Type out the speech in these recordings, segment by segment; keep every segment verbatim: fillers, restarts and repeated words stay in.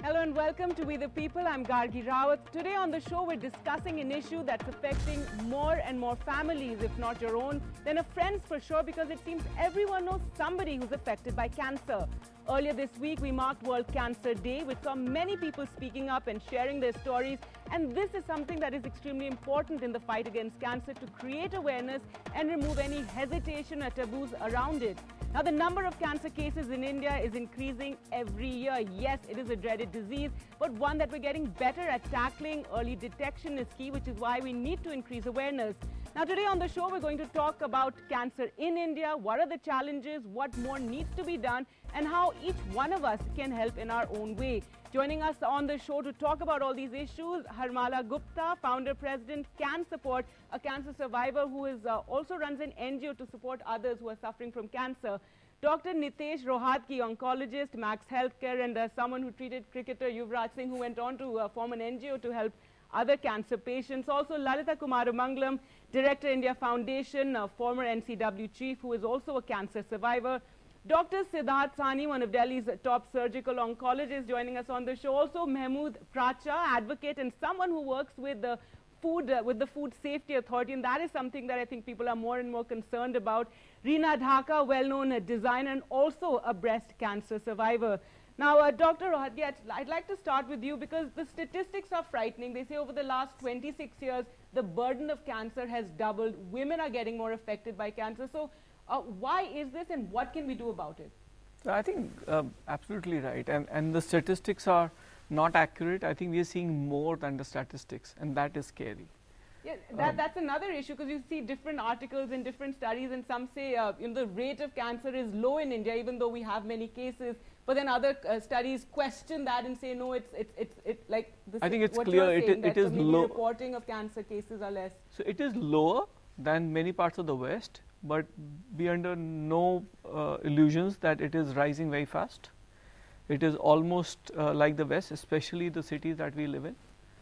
Hello and welcome to We the People. I'm Gargi Rawat. Today on the show, we're discussing an issue that's affecting more and more families, if not your own, than a friend's for sure, because it seems everyone knows somebody who's affected by cancer. Earlier this week, we marked World Cancer Day, which saw many people speaking up and sharing their stories. And this is something that is extremely important in the fight against cancer, to create awareness and remove any hesitation or taboos around it. Now, the number of cancer cases in India is increasing every year. Yes, it is a dreaded disease, but one that we're getting better at tackling. Early detection is key, which is why we need to increase awareness. Now, today on the show, we're going to talk about cancer in India. What are the challenges? What more needs to be done? And how each one of us can help in our own way. Joining us on the show to talk about all these issues, Harmala Gupta, founder, president, Can Support, a cancer survivor who is uh, also runs an N G O to support others who are suffering from cancer. Doctor Nitesh Rohatgi, oncologist, Max Healthcare, and uh, someone who treated cricketer Yuvraj Singh, who went on to uh, form an N G O to help other cancer patients. Also, Lalita Kumaramangalam, Director, India Foundation, uh, former N C W chief, who is also a cancer survivor. Doctor Siddharth Sani, one of Delhi's top surgical oncologists, joining us on the show. Also, Mahmood Pracha, advocate and someone who works with the food, uh, with the Food Safety Authority, and that is something that I think people are more and more concerned about. Reena Dhaka, well-known uh, designer and also a breast cancer survivor. Now, uh, Doctor Rohatgi, I'd, I'd like to start with you because the statistics are frightening. They say over the last twenty-six years, the burden of cancer has doubled. Women are getting more affected by cancer. So, uh, why is this, and what can we do about it? I think um, absolutely right, and and the statistics are not accurate. I think we are seeing more than the statistics, and that is scary. Yeah, that, um, that's another issue, because you see different articles and different studies, and some say uh, you know, the rate of cancer is low in India, even though we have many cases. But then other uh, studies question that and say no, it's it's it's it, like this I think is it's what clear you're it, saying, it that is so maybe low. reporting of cancer cases are less. So it is lower than many parts of the West, but be under no uh, illusions that it is rising very fast. It is almost uh, like the West, especially the cities that we live in.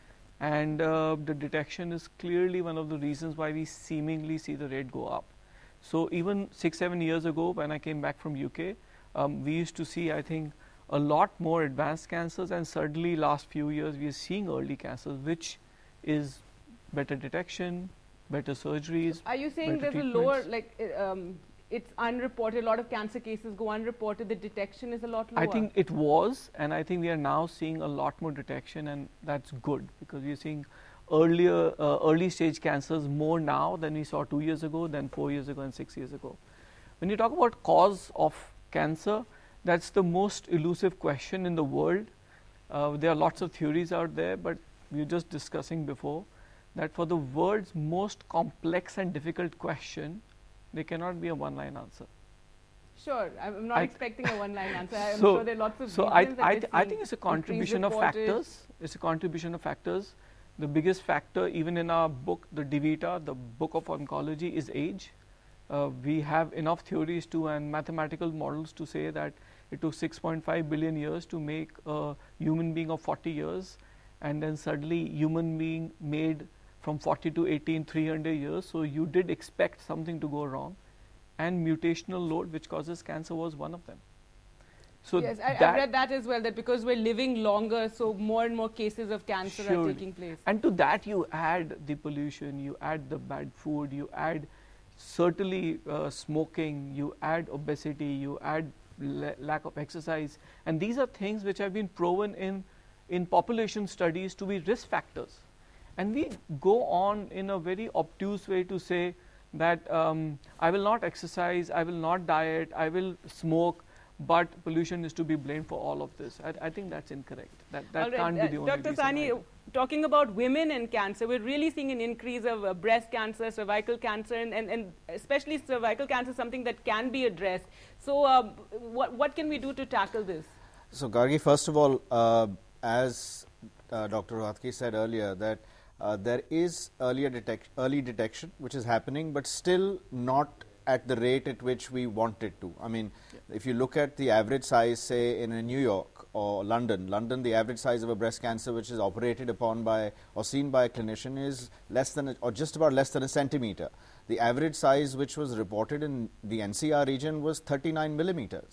And uh, the detection is clearly one of the reasons why we seemingly see the rate go up. So even six, seven years ago, when I came back from U K, um, we used to see, I think, a lot more advanced cancers, and certainly last few years we are seeing early cancers, which is better detection, better surgeries. Are you saying there's a lower, like, um, it's unreported, a lot of cancer cases go unreported, the detection is a lot lower? I think it was, and I think we are now seeing a lot more detection, and that's good, because we are seeing earlier, uh, early stage cancers more now than we saw two years ago, than four years ago and six years ago. When you talk about cause of cancer, that's the most elusive question in the world. Uh, there are lots of theories out there, but we were just discussing before that for the world's most complex and difficult question, there cannot be a one-line answer. Sure, I'm not I expecting a one-line answer. I'm so, sure there are lots of So I, reasons that I, we're th I seeing. think it's a contribution of reported. factors. It's a contribution of factors. The biggest factor, even in our book, the DeVita, the book of oncology, is age. Uh, we have enough theories to and mathematical models to say that it took six point five billion years to make a human being of forty years, and then suddenly human being made from forty to eighty in three hundred years. So you did expect something to go wrong, and mutational load, which causes cancer, was one of them. So yes, I, I read that as well, that because we're living longer, so more and more cases of cancer surely. are taking place. And to that you add the pollution, you add the bad food, you add certainly uh, smoking, you add obesity, you add lack of exercise, and these are things which have been proven in in population studies to be risk factors. And we go on in a very obtuse way to say that um, I will not exercise, I will not diet, I will smoke, but pollution is to be blamed for all of this. I, I think that's incorrect. That, that right. can't uh, be the only Doctor reason Sani, either. talking about women and cancer, we're really seeing an increase of uh, breast cancer, cervical cancer, and, and, and especially cervical cancer, something that can be addressed. So um, what, what can we do to tackle this? So Gargi, first of all, uh, as uh, Doctor Rohatgi said earlier, that uh, there is earlier detect early detection which is happening, but still not at the rate at which we want it to. I mean, yeah. if you look at the average size, say in a New York or London, London, the average size of a breast cancer which is operated upon by or seen by a clinician is less than a, or just about less than a centimeter. The average size which was reported in the N C R region was thirty-nine millimeters.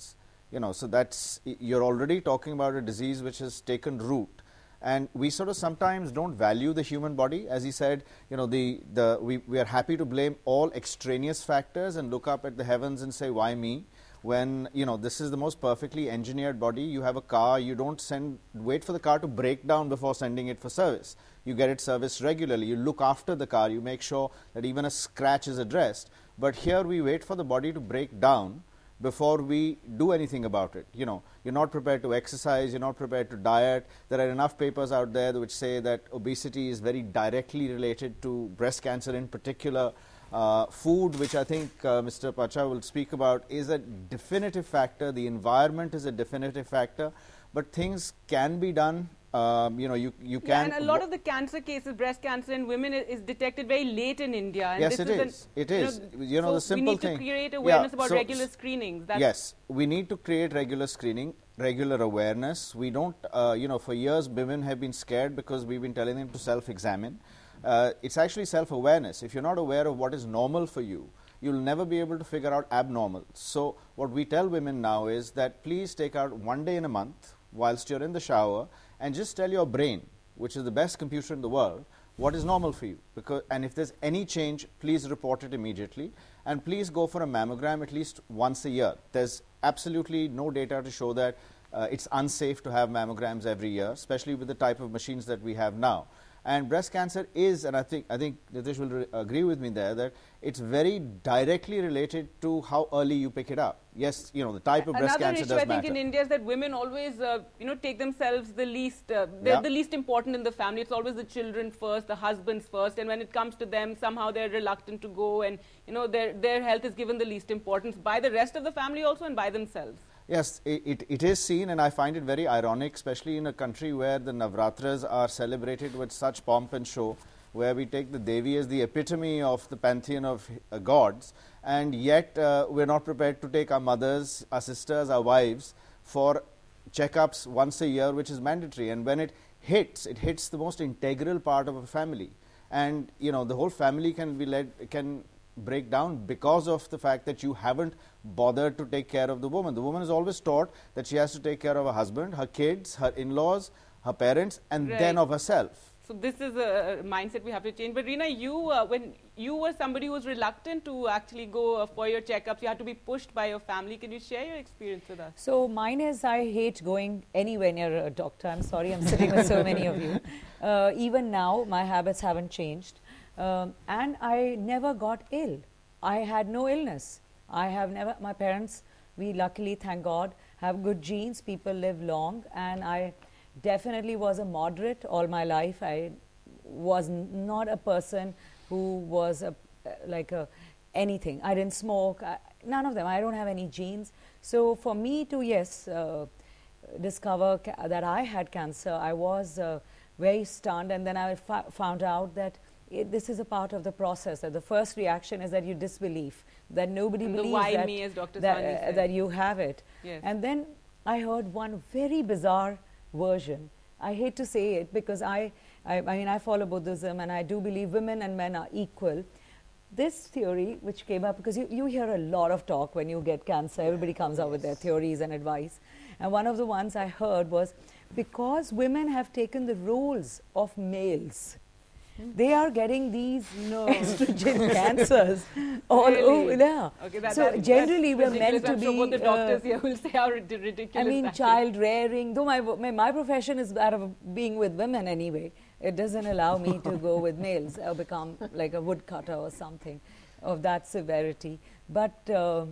You know, so that's, you're already talking about a disease which has taken root. And we sort of sometimes don't value the human body. As he said, you know, the, the, we, we are happy to blame all extraneous factors and look up at the heavens and say, why me? When, you know, this is the most perfectly engineered body. You have a car, you don't send, wait for the car to break down before sending it for service. You get it serviced regularly. You look after the car. You make sure that even a scratch is addressed. But here we wait for the body to break down before we do anything about it. You know, you're not prepared to exercise, you're not prepared to diet. There are enough papers out there which say that obesity is very directly related to breast cancer in particular. Uh, food, which I think uh, Mister Pacha will speak about, is a definitive factor. The environment is a definitive factor. But things can be done. Um, you know, you, you yeah, can... and a lot of the cancer cases, breast cancer in women is, is detected very late in India. And yes, this it is. is. An, it is. You know, you know so the simple we need thing. to create awareness yeah, about so regular screenings. That's yes, we need to create regular screening, regular awareness. We don't, uh, you know, for years women have been scared because we've been telling them to self-examine. Uh, it's actually self-awareness. If you're not aware of what is normal for you, you'll never be able to figure out abnormal. So what we tell women now is that please take out one day in a month whilst you're in the shower and just tell your brain, which is the best computer in the world, what is normal for you. Because, and if there's any change, please report it immediately. And please go for a mammogram at least once a year. There's absolutely no data to show that uh, it's unsafe to have mammograms every year, especially with the type of machines that we have now. And breast cancer is, and I think I think Nitish will agree with me there, that it's very directly related to how early you pick it up. Yes, you know, the type of Another breast cancer issue does I think matter. in India is that women always, uh, you know, take themselves the least, uh, they're yeah. the least important in the family. It's always the children first, the husbands first, and when it comes to them, somehow they're reluctant to go, and, you know, their, their health is given the least importance by the rest of the family also and by themselves. Yes, it, it, it is seen, and I find it very ironic, especially in a country where the Navratras are celebrated with such pomp and show, where we take the Devi as the epitome of the pantheon of uh, gods, and yet uh, we're not prepared to take our mothers, our sisters, our wives for checkups once a year, which is mandatory. And when it hits, it hits the most integral part of a family. And, you know, the whole family can be led, can break down because of the fact that you haven't bothered to take care of the woman. The woman is always taught that she has to take care of her husband, her kids, her in-laws, her parents, and right. then of herself. So this is a mindset we have to change. But Reena, you, uh, when you were somebody who was reluctant to actually go uh, for your checkups, you had to be pushed by your family. Can you share your experience with us? So mine is, I hate going anywhere near a doctor. I'm sorry, I'm sitting with so many of you. Uh, even now, my habits haven't changed. Um, and I never got ill. I had no illness. I have never, my parents, we luckily, thank God, have good genes. People live long, and I definitely was a moderate all my life. I was n not a person who was a, like a anything. I didn't smoke, I, none of them. I don't have any genes. So for me to, yes, uh, discover ca that I had cancer, I was uh, very stunned, and then I found out that It, this is a part of the process. That the first reaction is that you disbelieve, that nobody and believes why that, me, as Doctor that, Sawhney uh, said. that you have it. Yes. And then I heard one very bizarre version. I hate to say it because I, I, I mean, I follow Buddhism, and I do believe women and men are equal. This theory, which came up, because you, you hear a lot of talk when you get cancer, everybody comes out with their theories and advice. And one of the ones I heard was, because women have taken the roles of males, they are getting these no. estrogen cancers all really? over. Yeah. Okay, that, so that, generally we're meant to I'm be. Sure what the doctors uh, here will say how ridiculous. I mean, that child is. rearing. Though my, my my profession is that of being with women anyway, it doesn't allow me to go with males or become like a woodcutter or something of that severity. But uh,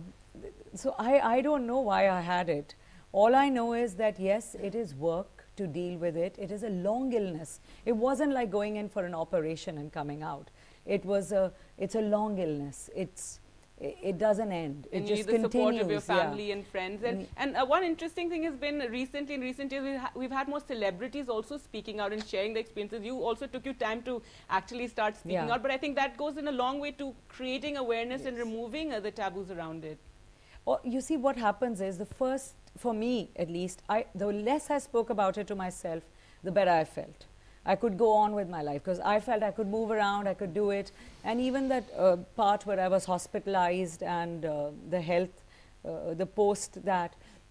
so I I don't know why I had it. All I know is that yes, it is work to deal with it. It is a long illness. It wasn't like going in for an operation and coming out. It was a, it's a long illness. It's, it, it doesn't end. It and just you need the continues. support of your family yeah. and friends. And, Mm. and uh, one interesting thing has been recently, in recent years, we've, ha we've had more celebrities also speaking out and sharing their experiences. You also took your time to actually start speaking Yeah. out, but I think that goes in a long way to creating awareness Yes. and removing uh, the taboos around it. Or you see, what happens is the first, for me at least, I, the less I spoke about it to myself, the better I felt. I could go on with my life because I felt I could move around, I could do it. And even that uh, part where I was hospitalized and uh, the health, uh, the post that,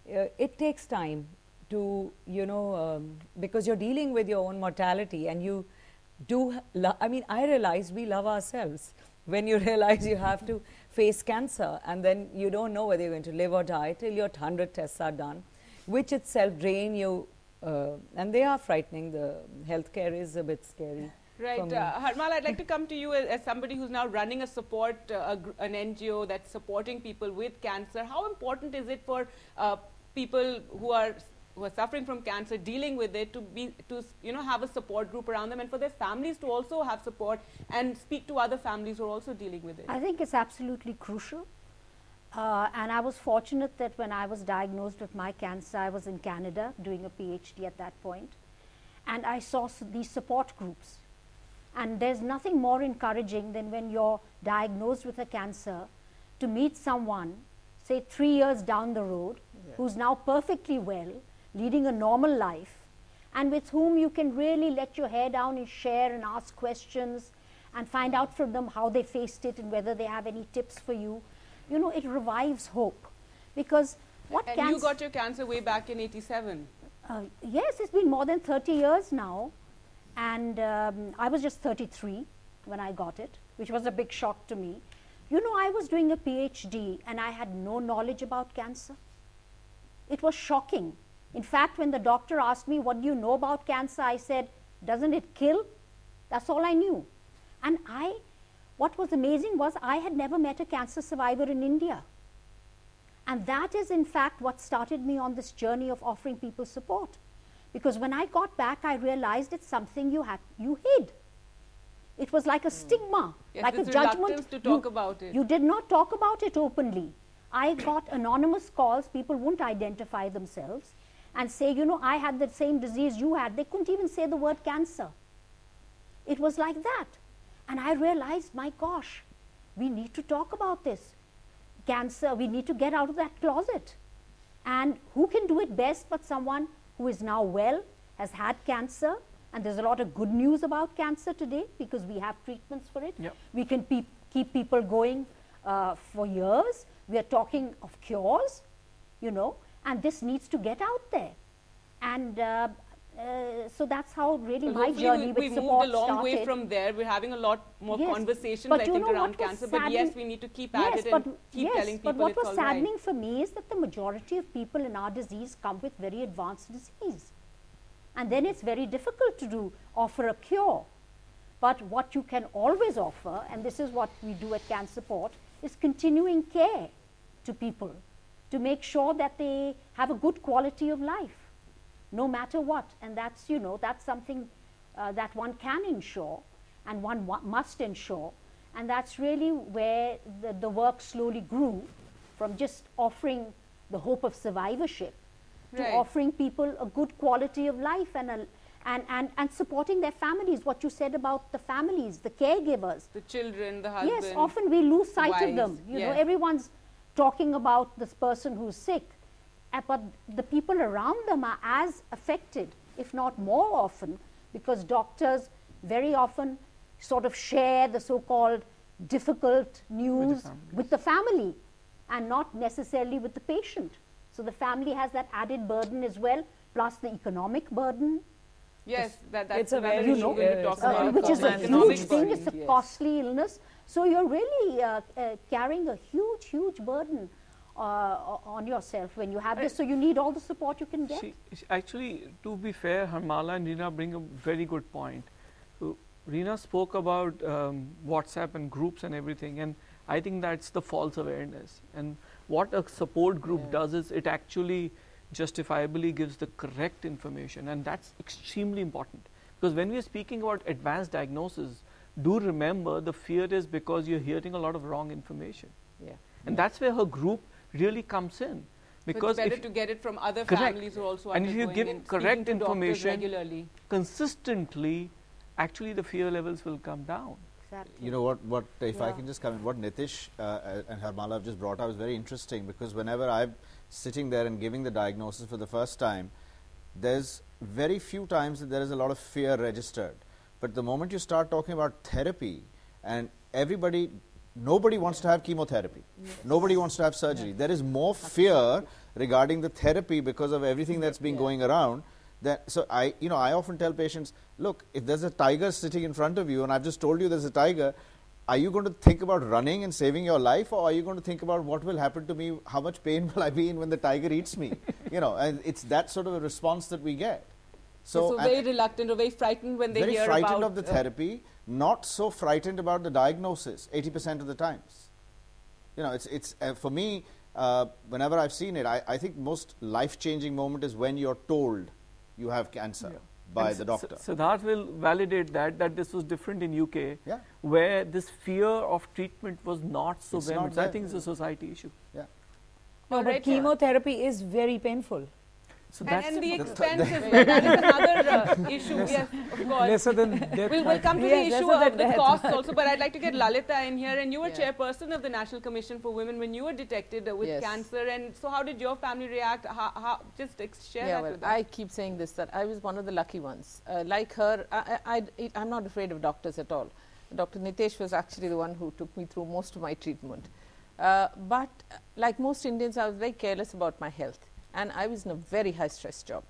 uh, it takes time to, you know, um, because you're dealing with your own mortality, and you do, lo I mean, I realized we love ourselves when you realize you have to face cancer, and then you don't know whether you're going to live or die till your one hundred tests are done, which itself drain you, uh, and they are frightening. The healthcare is a bit scary. Right. Uh, Harmala, I'd like to come to you as, as somebody who's now running a support, uh, a an N G O that's supporting people with cancer. How important is it for uh, people who are who are suffering from cancer, dealing with it, to be to you know have a support group around them, and for their families to also have support and speak to other families who are also dealing with it? I think it's absolutely crucial. Uh, and I was fortunate that when I was diagnosed with my cancer, I was in Canada doing a PhD at that point, and I saw s these support groups. And there's nothing more encouraging than when you're diagnosed with a cancer to meet someone, say three years down the road, yeah. who's now perfectly well, leading a normal life, and with whom you can really let your hair down and share and ask questions and find out from them how they faced it and whether they have any tips for you. You know, it revives hope. Because what and cancer... you got your cancer way back in eighty-seven. Uh, yes, it's been more than thirty years now. And um, I was just thirty-three when I got it, which was a big shock to me. You know, I was doing a PhD and I had no knowledge about cancer. It was shocking. In fact, when the doctor asked me, what do you know about cancer? I said, doesn't it kill? That's all I knew. And I, what was amazing was I had never met a cancer survivor in India. And that is, in fact, what started me on this journey of offering people support. Because when I got back, I realized it's something you had, you hid. It was like a mm. stigma, yes, like a judgment. To talk you, about it. You did not talk about it openly. I got anonymous calls. People wouldn't identify themselves and say, you know, I had the same disease you had. They couldn't even say the word cancer. It was like that. And I realized, my gosh, we need to talk about this. Cancer, we need to get out of that closet. And who can do it best but someone who is now well, has had cancer, and there's a lot of good news about cancer today because we have treatments for it. Yep. We can pe keep people going uh, for years. We are talking of cures, you know, and this needs to get out there. And uh, uh, so that's how really well, my journey we, with we support moved a long started. way from there. We're having a lot more yes, conversations, but I you think, know around cancer. But yes, we need to keep at yes, it but and keep yes, telling people but what it's was all saddening right. for me is that the majority of people in our disease come with very advanced disease. And then it's very difficult to do, offer a cure. But what you can always offer, and this is what we do at CanSupport, is continuing care to people to make sure that they have a good quality of life, no matter what. And that's, you know, that's something uh, that one can ensure and one wa must ensure. And that's really where the, the work slowly grew from just offering the hope of survivorship to right. offering people a good quality of life and, a, and, and, and supporting their families. What you said about the families, the caregivers. The children, the husband. Yes, often we lose sight wives, of them. You yes. know, everyone's talking about this person who's sick, uh, but the people around them are as affected, if not more often, because doctors very often sort of share the so-called difficult news with the, with the family and not necessarily with the patient. So the family has that added burden as well, plus the economic burden. Yes, that, that's it's a very, you know, going to talk uh, about which is a economic huge thing. burden. It's a Yes. costly illness. So you're really uh, uh, carrying a huge, huge burden uh, on yourself when you have this. So you need all the support you can get. She, she actually, to be fair, Harmala and Reena bring a very good point. So, Reena spoke about um, WhatsApp and groups and everything, and I think that's the false awareness. And what a support group yeah. does is it actually justifiably gives the correct information, and that's extremely important. Because when we are speaking about advanced diagnosis, do remember the fear is because you're hearing a lot of wrong information. Yeah. And that's where her group really comes in. Because so it's better if to get it from other correct. families who are also and if you undergoing give and correct speaking to doctors information regularly. consistently, actually the fear levels will come down. Exactly. You know what, what if Yeah. I can just come in, what Nitish uh, and Harmala have just brought out is very interesting, because whenever I'm sitting there and giving the diagnosis for the first time, there's very few times that there is a lot of fear registered. But the moment you start talking about therapy, and everybody nobody wants to have chemotherapy. Yes. Nobody wants to have surgery. Yeah. There is more fear regarding the therapy because of everything that's been yeah. going around. That, so I, you know, I often tell patients, look, if there's a tiger sitting in front of you and I've just told you there's a tiger, are you going to think about running and saving your life, or are you going to think about what will happen to me, how much pain will I be in when the tiger eats me? You know, and it's that sort of a response that we get. So, so very reluctant or very frightened when they very hear frightened about... of the therapy, not so frightened about the diagnosis, eighty percent of the times. You know, it's, it's uh, for me, uh, whenever I've seen it, I, I think most life-changing moment is when you're told you have cancer. Yeah. By and the doctor. Siddharth will validate that, that this was different in U K, yeah. where this fear of treatment was not so it's vehement. Not I think it's a society issue. Yeah. No, but chemotherapy is very painful. So and, that's and the expense as well, that is another uh, issue, yes, of course. Lesser than death. We'll, we'll come to yes, the issue of the death. costs also, but I'd like to get Lalita in here. And you were yeah. chairperson of the National Commission for Women when you were detected uh, with yes. cancer. And so how did your family react? How, how, just share yeah, that well, with us. I keep saying this, that I was one of the lucky ones. Uh, like her, I, I, I, I'm not afraid of doctors at all. Doctor Nitesh was actually the one who took me through most of my treatment. Uh, but uh, like most Indians, I was very careless about my health. And I was in a very high stress job.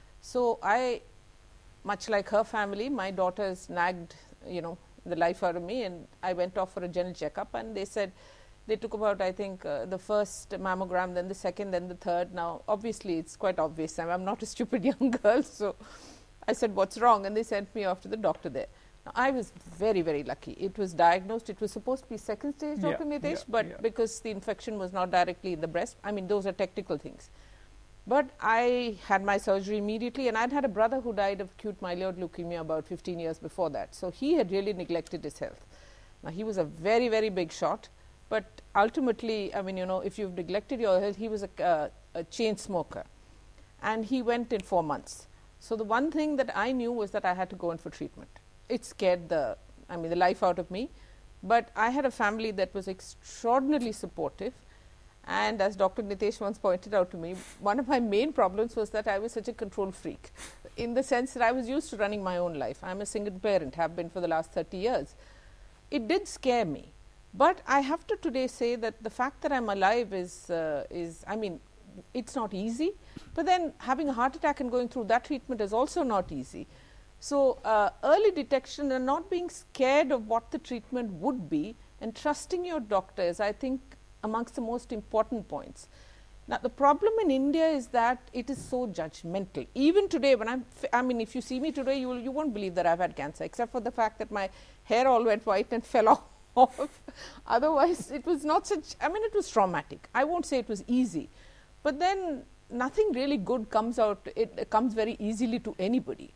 So I, much like her family, my daughters nagged, you know, the life out of me, and I went off for a general checkup, and they said, they took about, I think, uh, the first mammogram, then the second, then the third. Now, obviously, it's quite obvious. I'm, I'm not a stupid young girl, so I said, what's wrong? And they sent me off to the doctor there. Now, I was very, very lucky. It was diagnosed. It was supposed to be second stage, yeah, Doctor Nitesh, yeah, but yeah. because the infection was not directly in the breast, I mean, those are technical things. But I had my surgery immediately, and I'd had a brother who died of acute myeloid leukemia about fifteen years before that. So he had really neglected his health. Now, he was a very, very big shot, but ultimately, I mean, you know, if you've neglected your health, he was a, uh, a chain smoker, and he went in four months. So the one thing that I knew was that I had to go in for treatment. It scared the, I mean, the life out of me, but I had a family that was extraordinarily supportive. And as Doctor Nitesh once pointed out to me, one of my main problems was that I was such a control freak, in the sense that I was used to running my own life. I'm a single parent, have been for the last thirty years. It did scare me, but I have to today say that the fact that I'm alive is, uh, is I mean, it's not easy, but then having a heart attack and going through that treatment is also not easy. So uh, early detection and not being scared of what the treatment would be, and trusting your doctor is, I think, amongst the most important points. Now, the problem in India is that it is so judgmental. Even today, when I'm, f I mean, if you see me today, you will, you won't believe that I've had cancer, except for the fact that my hair all went white and fell off. Otherwise, it was not such, I mean, it was traumatic. I won't say it was easy, but then nothing really good comes out, it uh, comes very easily to anybody.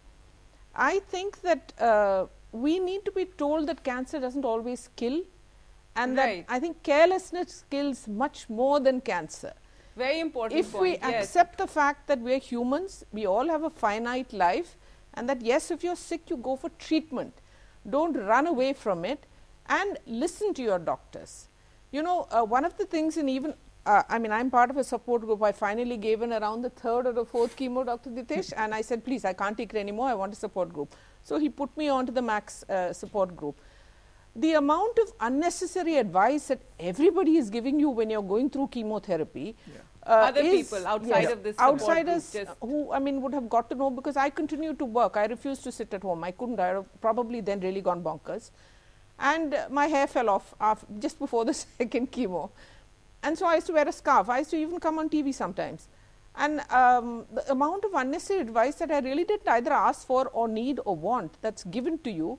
I think that uh, we need to be told that cancer doesn't always kill. And right. that I think carelessness kills much more than cancer. Very important If point, we yes. accept the fact that we are humans, we all have a finite life, and that yes, if you're sick, you go for treatment. Don't run away from it, and listen to your doctors. You know, uh, one of the things in even, uh, I mean, I'm part of a support group. I finally gave in around the third or the fourth chemo, Doctor Nitesh, and I said, please, I can't take it anymore. I want a support group. So he put me on to the Max uh, support group. The amount of unnecessary advice that everybody is giving you when you're going through chemotherapy, yeah. uh, other is, people outside yes, of this support outsiders group just who, I mean, would have got to know, because I continued to work. I refused to sit at home. I couldn't. I have probably then really gone bonkers, and uh, my hair fell off after, just before the second chemo, and so I used to wear a scarf. I used to even come on T V sometimes, and um, the amount of unnecessary advice that I really didn't either ask for or need or want that's given to you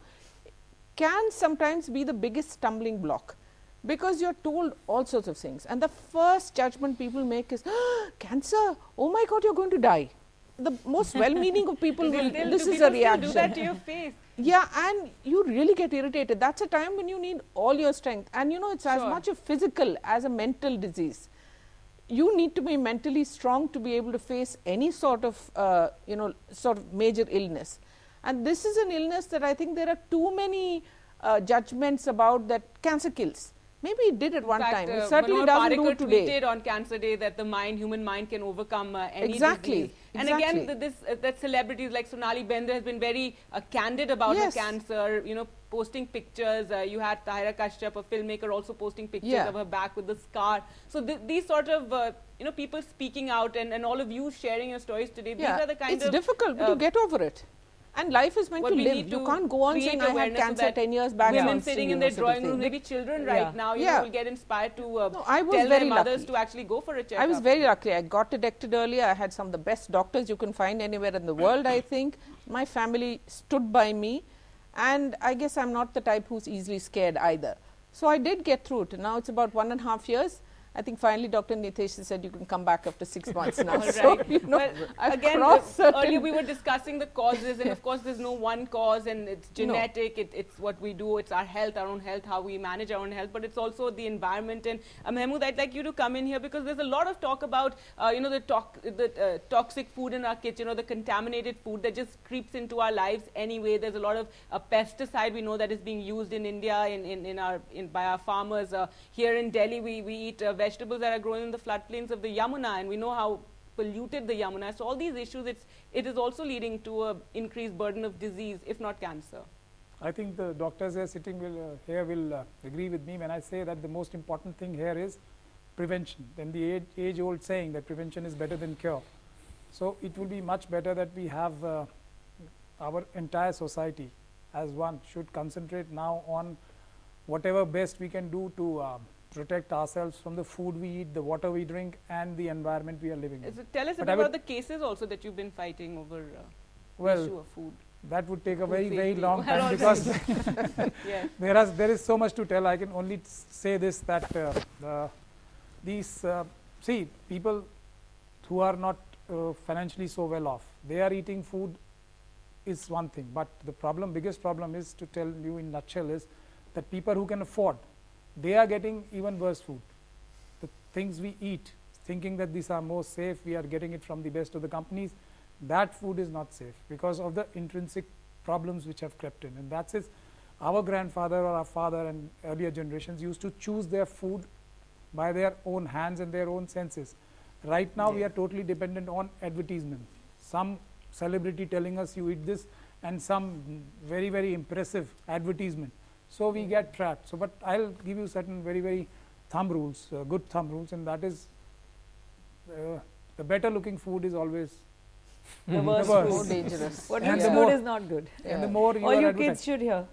can sometimes be the biggest stumbling block, because you're told all sorts of things, and the first judgment people make is, ah, cancer, oh my God, you're going to die. The most well-meaning of people will, Still, this do is people a reaction. still do that to your face. Yeah, and you really get irritated. That's a time when you need all your strength, and you know, it's as Sure. much a physical as a mental disease. You need to be mentally strong to be able to face any sort of, uh, you know, sort of major illness. And this is an illness that I think there are too many uh, judgments about, that cancer kills. Maybe it did at one In fact, time. uh, It certainly Manohar doesn't do Parrikar it today. tweeted on Cancer Day that the mind, human mind, can overcome uh, any Exactly, disease. And exactly. again, th this uh, that celebrities like Sonali Bendre has been very uh, candid about Yes. her cancer. You know, posting pictures. Uh, you had Tahira Kashyap, a filmmaker, also posting pictures Yeah. of her back with the scar. So th these sort of uh, you know people speaking out, and, and all of you sharing your stories today. Yeah, These are the kind it's of difficult, but uh, you get over it. And life is meant what to we live. need You to can't go on create saying I had awareness so cancer that ten years back. women on sitting you in know, their sort of drawing thing. rooms, maybe children Yeah. right now, you Yeah. know, will get inspired to uh, No, I was tell very their mothers lucky. to actually go for a checkup. I was very lucky. I got detected earlier. I had some of the best doctors you can find anywhere in the world, I think. My family stood by me, and I guess I'm not the type who's easily scared either. So I did get through it. Now it's about one and a half years. I think finally Doctor Nitesh said you can come back after six months now. All So, right. you know, well, I've again, crossed uh, certain- earlier we were discussing the causes, and of course, there's no one cause, and it's No. genetic. It, it's what we do. It's our health, our own health, how we manage our own health. But it's also the environment. And uh, Mahmood, I'd like you to come in here because there's a lot of talk about, uh, you know, the, tox the uh, toxic food in our kitchen, or the contaminated food that just creeps into our lives anyway. There's a lot of uh, pesticide we know that is being used in India in, in, in our in, by our farmers. Uh, here in Delhi, we we eat uh, vegetables that are grown in the floodplains of the Yamuna, and we know how polluted the Yamuna is. So all these issues, it's, it is also leading to an increased burden of disease, if not cancer. I think the doctors here sitting will, uh, here will uh, agree with me when I say that the most important thing here is prevention. Then the age, age old saying that prevention is better than cure. So it will be much better that we have uh, our entire society as one should concentrate now on whatever best we can do to um, protect ourselves from the food we eat, the water we drink, and the environment we are living in. So tell us But a I bit would- about the cases also that you've been fighting over uh, the Well, issue of food. that would take a Food very, very safety. long Well, time all because Yeah. there is there is so much to tell. I can only s- say this, that uh, the, these uh, see people who are not uh, financially so well off, they are eating food is one thing, but the problem, biggest problem is, to tell you in nutshell, is that people who can afford, they are getting even worse food. The things we eat, thinking that these are more safe, we are getting it from the best of the companies, that food is not safe because of the intrinsic problems which have crept in. And that's is our grandfather or our father and earlier generations used to choose their food by their own hands and their own senses. Right now, we are totally dependent on advertisement. Some celebrity telling us you eat this, and some very, very impressive advertisement. So we get trapped. So, but I'll give you certain very, very thumb rules, uh, good thumb rules, and that is uh, the better looking food is always The worst worst. More food. dangerous. What And looks the good more- is not good. and the Yeah. more you All are you advertising. kids should hear.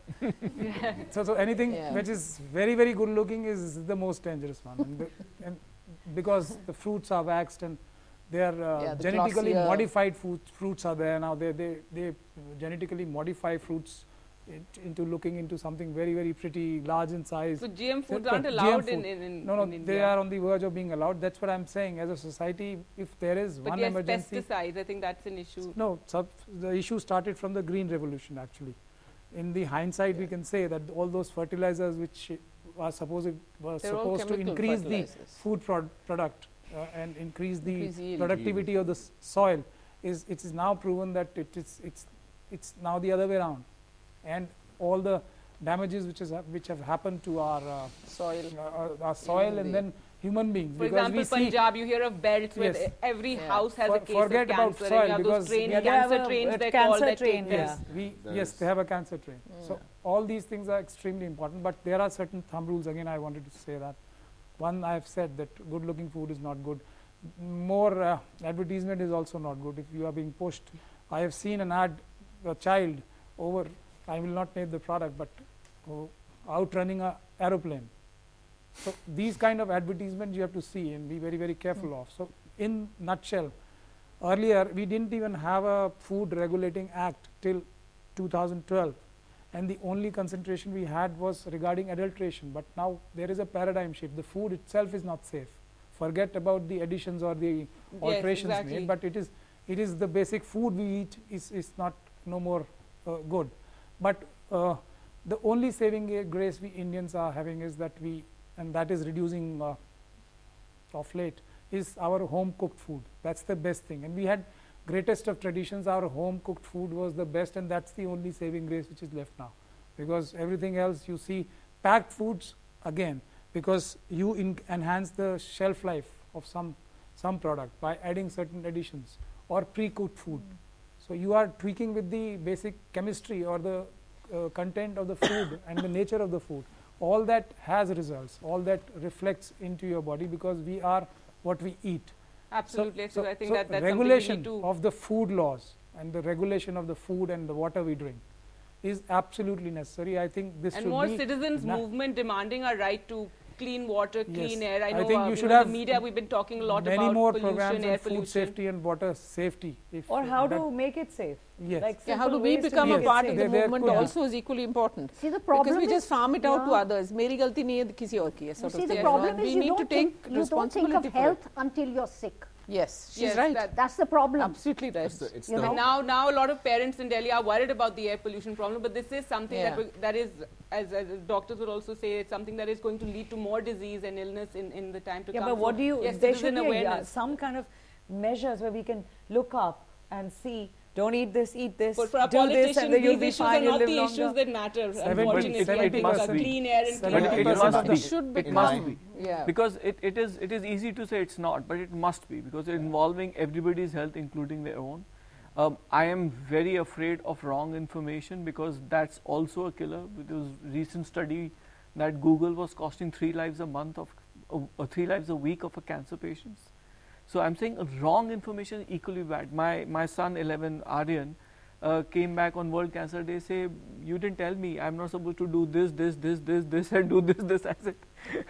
So, so anything Yeah. which is very, very good looking is the most dangerous one. And, the, and because the fruits are waxed and they are uh, Yeah, the genetically glossier- modified food, fruits are there now. They, they, they genetically modify fruits it, into looking into something very, very pretty, large in size. So G M foods But aren't G M allowed in, food- in, in, no, no, in they India. are on the verge of being allowed. That's what I'm saying. As a society, if there is But one yes, emergency, pesticides, I think that's an issue. no, sub, the issue started from the green revolution actually. In the hindsight, we can say that all those fertilizers which are supposed were They're all supposed to chemical increase the fertilizers. food prod product uh, and increase the Increase yield. productivity of the s- soil, is it is now proven that it is it's it's now the other way around, and all the damages which is which have happened to our uh, Soil. uh, our soil and the- then human beings. For because example, we see Punjab, you hear of belts where Yes. every Yeah. house has For- a case forget of about cancer, soil, and you have those because train, we have- cancer They have a- trains, a they're cancer called, that train, take yeah. this. we There yes is- they have a cancer train. Mm. So all these things are extremely important, but there are certain thumb rules. Again, I wanted to say that one, I have said that good looking food is not good. More uh, advertisement is also not good. If you are being pushed, I have seen an ad, a child over, I will not name the product, but uh, outrunning a aeroplane. So these kind of advertisements you have to see and be very, very careful of. So in nutshell, earlier we didn't even have a food regulating act till two thousand twelve, and the only concentration we had was regarding adulteration. But now there is a paradigm shift. The food itself is not safe. Forget about the additions or the alterations exactly. made, but it is it is the basic food we eat is is not no more uh, good. But uh, the only saving uh, grace we Indians are having is that we, and that is reducing uh, of late, is our home cooked food. That's the best thing. And we had greatest of traditions, our home cooked food was the best, and that's the only saving grace which is left now. Because everything else you see, packed foods, again, because you in enhance the shelf life of some some product by adding certain additions or pre-cooked food. Mm. So you are tweaking with the basic chemistry or the uh, content of the food and the nature of the food. All that has results, all that reflects into your body because we are what we eat. Absolutely. So, so I think so that that's regulation something we need to of the food laws and the regulation of the food and the water we drink is absolutely necessary. I think this and should more be citizens movement demanding our right to clean water, clean yes. air. I I know, think uh, you you should know, have the media we've been talking a lot many about more pollution, programs air on food pollution. safety and water safety. If Or how that to make it safe. Yes. Like Yeah, how do simple we ways to become make a it part safe. of the There- there movement could be. also is equally important. See, the problem because we is, just farm it out to yeah. others. Meri galti nahi hai, kisi aur ki hai, You sort see, of the thing. problem we is you need to don't, take think, you don't think responsibility of for health it. until you're sick. Yes, she's Yes, right. that- That's the problem. Absolutely right. It's the, it's You the know? Now, now a lot of parents in Delhi are worried about the air pollution problem, but this is something Yeah. that we, that is, as, as doctors would also say, it's something that is going to lead to more disease and illness in, in the time to Yeah, come. but what So, do you, yes, there citizen should be a, yeah, awareness. some kind of measures where we can look up and see, don't eat this, eat this, But for our do this, politicians, and then you'll these be issues fine, are you'll not live the longer. issues that matter, Seventy- unfortunately. I it think must uh, be. clean air and clean But But it it must must be. be. Should It become. must be. Yeah. Because it, it is it is easy to say it's not, but it must be because involving everybody's health, including their own. Um, I am very afraid of wrong information because that's also a killer. There was recent study that Google was costing three lives a month of, uh, uh, three lives a week of a cancer patients. So I'm saying uh, wrong information is equally bad. My my son eleven, Aryan, uh, came back on World Cancer Day. Say you didn't tell me I'm not supposed to do this, this, this, this, this, and do this, this. I said,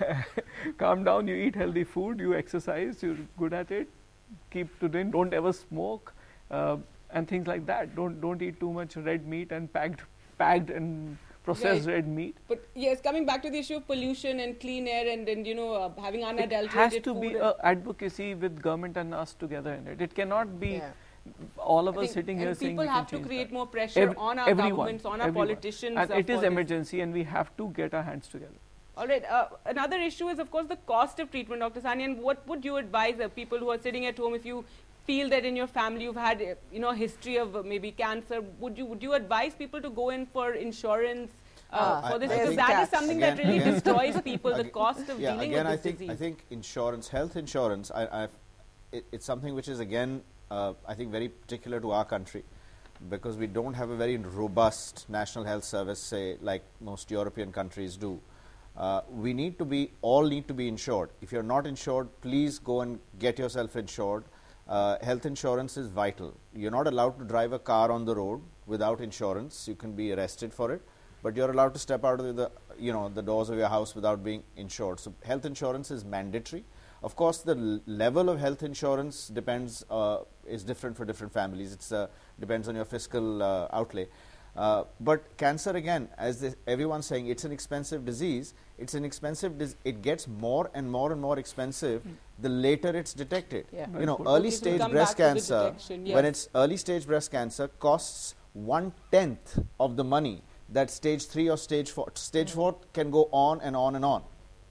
calm down. You eat healthy food. You exercise. You're good at it. Keep to it. Don't ever smoke. Uh, and things like that. Don't don't eat too much red meat and packed packed and processed Right. red meat. But yes, coming back to the issue of pollution and clean air and, and you know, uh, having It unadulterated has to food be and- a advocacy with government and us together in it. It cannot be Yeah. all of I us think- sitting and here saying people we have can to change create that. more pressure Ev- on our everyone, governments, on our everyone. politicians. And uh, it is for this. emergency and we have to get our hands together. All right. Uh, another issue is, of course, the cost of treatment, Doctor Sani. And what would you advise uh, people who are sitting at home if you feel that in your family you've had, uh, you know, a history of uh, maybe cancer? Would you would you advise people to go in for insurance uh, Ah, for this? I- I Because think that is catch. something Again- that really again- destroys people. The Aga- cost of yeah, dealing again, with I this think disease. I think insurance, health insurance, I, I've, it, it's something which is again, uh, I think, very particular to our country, because we don't have a very robust national health service, say like most European countries do. Uh, we need to be, all need to be insured. If you're not insured, please go and get yourself insured. Uh, health insurance is vital. You're not allowed to drive a car on the road without insurance. You can be arrested for it, but you're allowed to step out of the, you know, the doors of your house without being insured. So health insurance is mandatory. Of course, the l- level of health insurance depends, uh, is different for different families. It's uh, depends on your fiscal uh, outlay. Uh, but cancer, again, as this, everyone's saying, it's an expensive disease. It's an expensive, dis- it gets more and more and more expensive mm. the later it's detected. Yeah. You know, Right. early Okay, so stage come breast back to the cancer, detection, when yes. it's early stage breast cancer, costs one tenth of the money that stage three or stage four. Stage four can go on and on and on.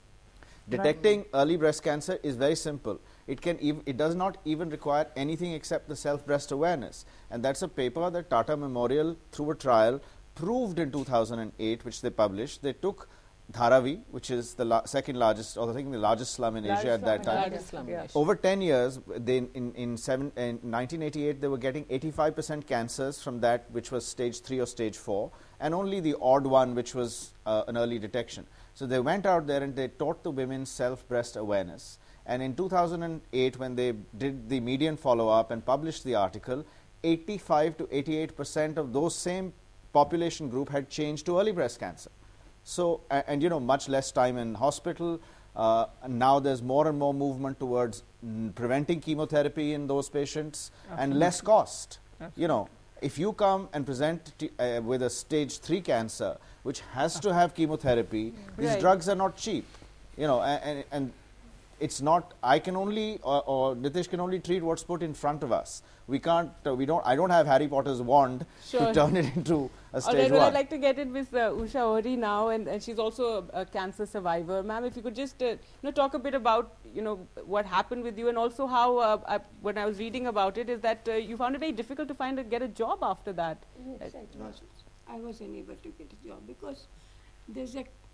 Detecting early breast cancer is very simple. It can ev- it does not even require anything except the self breast awareness, and that's a paper that Tata Memorial, through a trial, proved in two thousand eight, which they published. They took Dharavi, which is the la- second largest, or I think the largest slum in Largest Asia at slum that in time. Asia. Largest slum, Yeah. yes. Over ten years, they, in, in, seven, in nineteen eighty-eight, they were getting eighty-five percent cancers from that, which was stage three or stage four, and only the odd one, which was uh, an early detection. So they went out there and they taught the women self-breast awareness. And in two thousand eight, when they did the median follow-up and published the article, eighty-five to eighty-eight percent of those same population group had changed to early breast cancer. So, and, and you know, much less time in hospital. Uh, and now there's more and more movement towards mm, preventing chemotherapy in those patients and less cost. You know, if you come and present t- uh, with a stage three cancer, which has to have chemotherapy, these Right. drugs are not cheap. You know, a- and, and it's not, I can only, or, or Nitish can only treat what's put in front of us. We can't, uh, we don't, I don't have Harry Potter's wand Sure. to turn it into a All stage right, well, one. I'd like to get in with uh, Usha Ohri now, and, and she's also a, a cancer survivor. Ma'am, if you could just uh, you know, talk a bit about you know what happened with you, and also how, uh, I, when I was reading about it, is that uh, you found it very difficult to find a, get a job after that. Yes, it was. I was unable to get a job because there's a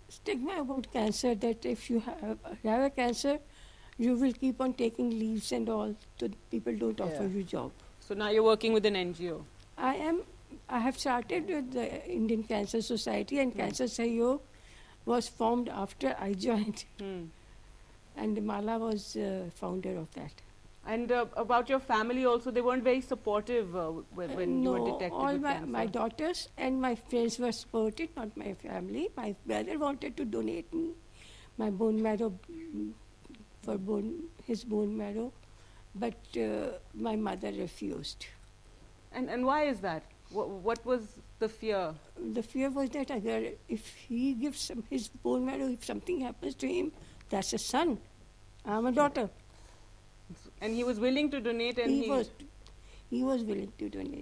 stigma about cancer that if you have, have a cancer, you will keep on taking leaves and all, so people don't offer Yeah. you job. So now you're working with an N G O. I am. I have started with the Indian Cancer Society, and Cancer Sahyog was formed after I joined, Hmm. and Mala was uh, founder of that. And uh, about your family also, they weren't very supportive uh, when, when you no, were detected all with my, cancer. my daughters and my friends were supported, not my family. My brother wanted to donate me my bone marrow mm, for bone, his bone marrow, but uh, my mother refused. And, and why is that? What, what was the fear? The fear was that agar, if he gives some, his bone marrow, if something happens to him, that's a son. I'm a daughter. And he was willing to donate, and He, he, was, he was willing to donate.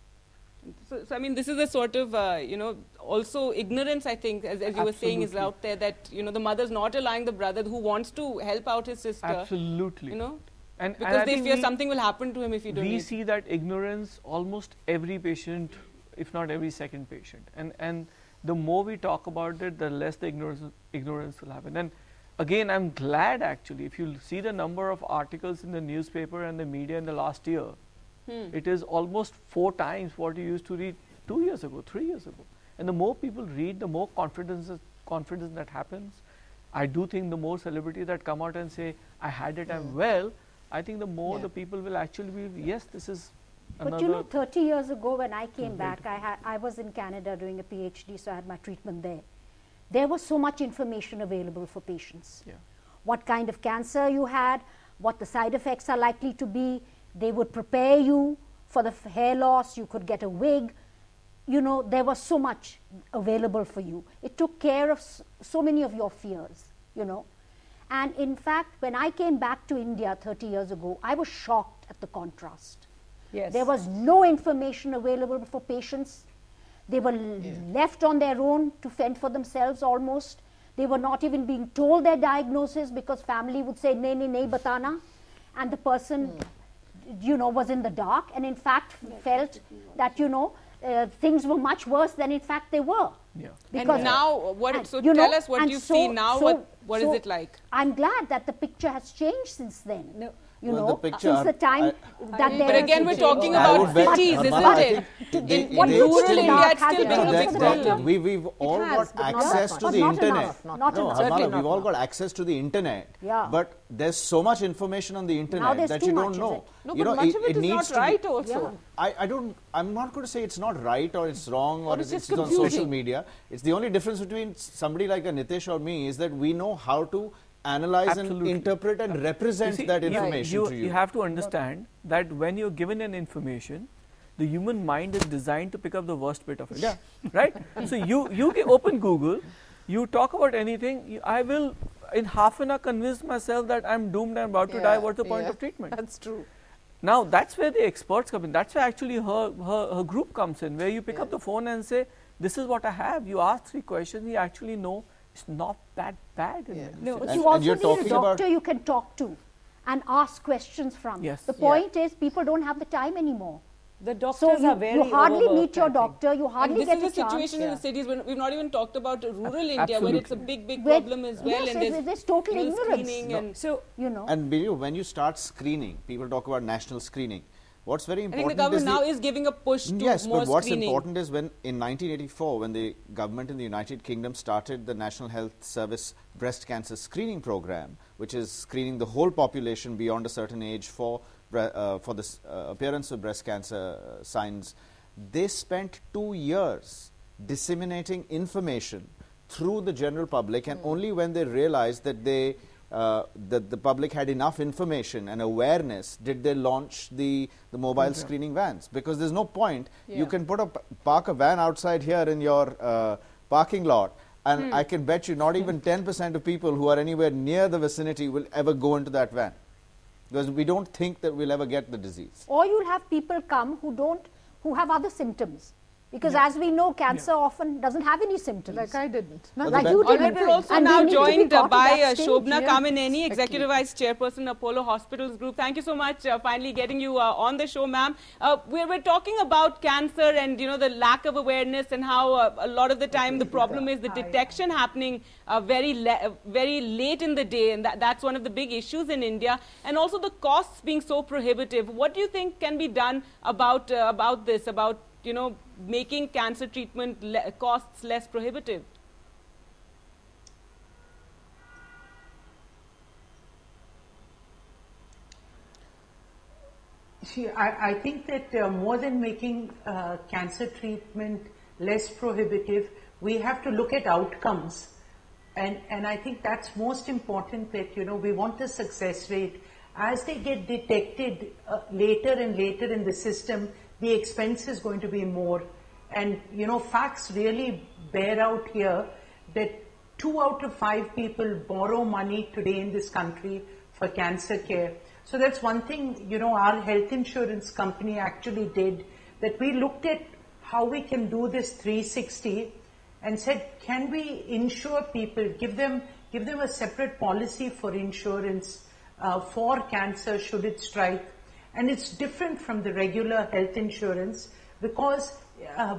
So, so I mean, this is a sort of, uh, you know, also ignorance, I think, as, as you were saying, is Absolutely. out there, that, you know, the mother's not allowing the brother who wants to help out his sister, Absolutely. you know, and, and because I they think fear we, something will happen to him if he donates. we see that ignorance almost every patient, if not every second patient. And, and the more we talk about it, the less the ignorance, ignorance will happen. And again, I'm glad actually, if you see the number of articles in the newspaper and the media in the last year, Hmm. it is almost four times what you used to read two years ago, three years ago. And the more people read, the more confidence, confidence that happens. I do think the more celebrities that come out and say, I had it, I'm well, I think the more Yeah. the people will actually be, yes, this is another. But you know, thirty years ago when I came Great. back, I, had, I was in Canada doing a PhD, so I had my treatment there. There was so much information available for patients. Yeah. What kind of cancer you had, what the side effects are likely to be. They would prepare you for the f- hair loss. You could get a wig. You know, there was so much available for you. It took care of s- so many of your fears, you know. And in fact, when I came back to India thirty years ago, I was shocked at the contrast. Yes. There was no information available for patients. They were l- left on their own to fend for themselves almost. They were not even being told their diagnosis because family would say, nahi, nahi, nahi batana. And the person, you know, was in the dark and in fact felt that, you know, uh, things were much worse than in fact they were. Yeah. And Because- now, what? and, so you tell know, us what and you so- see now. so- what what so is it like? I'm glad that the picture has changed since then. No. You Well, know, the picture, since the time I- that there But has again, we're been talking change. I about would bet- cities, uh, isn't Mala, I it? think they- In what they rural still- India, it's has still been big, enough a big for the problem. problem. We, we've all has, got but not that access much. to But the not internet. enough, not no, enough. Harmala, Certainly we've not all enough. got access to the internet. Yeah. But there's so much information on the internet there's that too you much, don't is know. it? No, you but know, much it, of it it is needs not to be- right also. Yeah. I, I don't, I'm not going to say it's not right or it's wrong or, Or it's it's, just it's on social confusing. media. It's the only difference between somebody like a Nitish or me is that we know how to analyze Absolutely. and interpret and You represent see, that you- information you, to you. you have to understand that when you're given an information, the human mind is designed to pick up the worst bit of it. Yeah. Right? So you, you can open Google, you talk about anything, you, I will in half an hour convince myself that I'm doomed, I'm about to die, what's the point yeah, of treatment? That's true. Now that's where the experts come in. That's where actually her, her, her group comes in, where you pick Yeah. up the phone and say, this is what I have. You ask three questions, you actually know it's not that bad. In Yeah. many No, But And- you and also you're need a talking about- doctor you can talk to and ask questions from. Yes. The Yeah. point is people don't have the time anymore. The doctors So you, are very you hardly overworked, meet your I think. doctor, you And hardly this get is a a chance. situation in Yeah. the cities when we've not even talked about rural India, where it's a Absolutely. big, big Where- problem as well. yes, and there's- there's, there's total you know, ignorance. screening No. and So, You know. And Billy, when you start screening, people talk about national screening. What's very I important think the government is now the, is giving a push to yes, more but what's screening. important is when in nineteen eighty-four, when the government in the United Kingdom started the National Health Service breast cancer screening program, which is screening the whole population beyond a certain age for bre- uh, for the s- uh, appearance of breast cancer uh, signs, they spent two years disseminating information through the general public, and only when they realized that they uh, that the public had enough information and awareness did they launch the the mobile screening vans, because there's no point you Yeah. can put a p- park a van outside here in your uh, parking lot, and I can bet you not even ten percent of people who are anywhere near the vicinity will ever go into that van, because we don't think that we'll ever get the disease. Or you'll have people come who don't, who have other symptoms. Because yeah. as we know, cancer yeah. often doesn't have any symptoms. Like I didn't. Well, like you didn't. We're also and now joined uh, by uh, Shobna yeah. Kamineni, Executive Vice Chairperson, Apollo Hospitals Group. Thank you so much uh, finally getting you uh, on the show, ma'am. Uh, we're, we're talking about cancer and, you know, the lack of awareness and how uh, a lot of the time the problem is the detection happening uh, very, uh, very late in the day, and that, that's one of the big issues in India. And also the costs being so prohibitive. What do you think can be done about, uh, about this, about you know, making cancer treatment le costs less prohibitive? See, I, I think that uh, more than making uh, cancer treatment less prohibitive, we have to look at outcomes. And, and I think that's most important, that, you know, we want the success rate. As they get detected uh, later and later in the system, the expense is going to be more. And, you know, facts really bear out here that two out of five people borrow money today in this country for cancer care. So that's one thing, you know, our health insurance company actually did, that we looked at how we can do this three sixty and said, can we insure people, give them, give them a separate policy for insurance uh, for cancer should it strike. And it's different from the regular health insurance, because uh,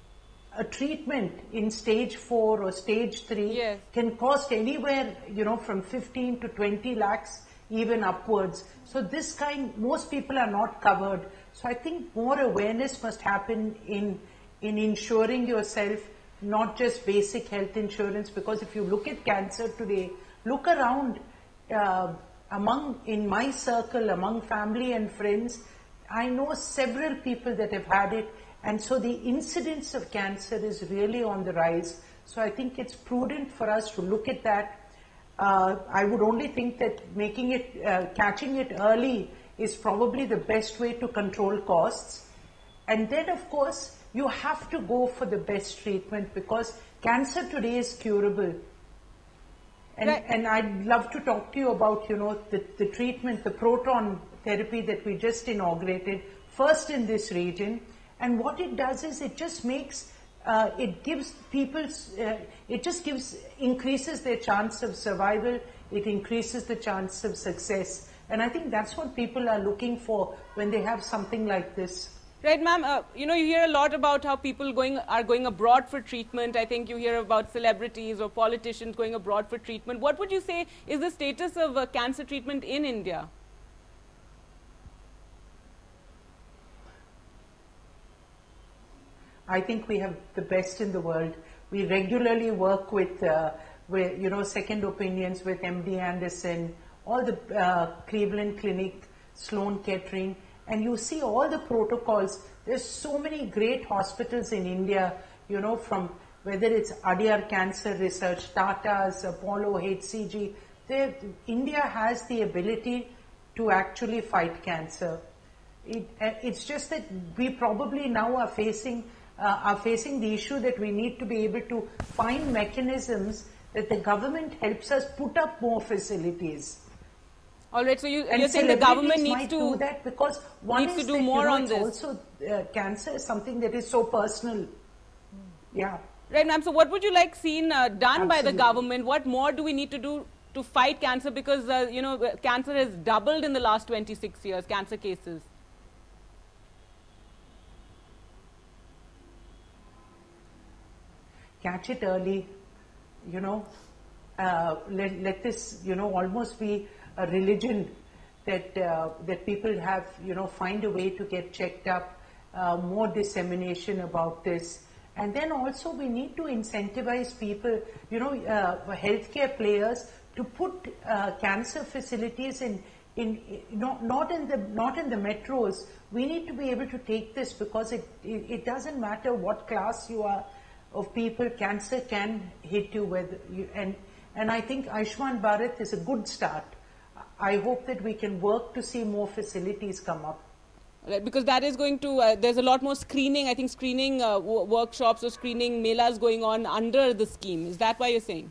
a treatment in stage four or stage three yes. can cost anywhere, you know, from fifteen to twenty lakhs, even upwards. So this kind, most people are not covered. So I think more awareness must happen in, in insuring yourself, not just basic health insurance, because if you look at cancer today, look around, uh, among, in my circle, among family and friends, I know several people that have had it, and so the incidence of cancer is really on the rise. So I think it's prudent for us to look at that. Uh, I would only think that making it, uh, catching it early is probably the best way to control costs. And then, of course, you have to go for the best treatment, because cancer today is curable. And, right. and I'd love to talk to you about, you know, the, the treatment, the proton therapy that we just inaugurated, first in this region. And what it does is it just makes, uh, it gives people, uh, it just gives, increases their chance of survival, it increases the chance of success. And I think that's what people are looking for when they have something like this. Right, ma'am. Uh, you know, you hear a lot about how people going are going abroad for treatment. I think you hear about celebrities or politicians going abroad for treatment. What would you say is the status of uh, cancer treatment in India? I think we have the best in the world. We regularly work with, uh, with you know, second opinions with M D Anderson, all the uh, Cleveland Clinic, Sloan Kettering. And you see all the protocols. There's so many great hospitals in India, you know, from whether it's Adyar Cancer Research, Tata's, Apollo, H C G. India has the ability to actually fight cancer. It, uh, it's just that we probably now are facing, uh, are facing the issue that we need to be able to find mechanisms that the government helps us put up more facilities. All right, so you, you're saying the government needs to do that, because one needs is to do that, more you know, on it's this. Also, uh, cancer is something that is so personal. Mm. Yeah. Right, ma'am. So, what would you like seen uh, done Absolutely. by the government? What more do we need to do to fight cancer? Because uh, you know, cancer has doubled in the last twenty-six years. Cancer cases. Catch it early. You know, uh, let let this, you know, almost be a religion, that uh, that people have, you know, find a way to get checked up, uh, more dissemination about this. And then also we need to incentivize people, you know, uh, healthcare players to put uh, cancer facilities in, in, in not, not in the not in the metros. We need to be able to take this, because it, it, it doesn't matter what class you are of people, cancer can hit you with you, and and I think Ayushman Bharat is a good start. I hope that we can work to see more facilities come up. Right, because that is going to, uh, there's a lot more screening, I think screening uh, w workshops or screening melas going on under the scheme. Is that why you're saying?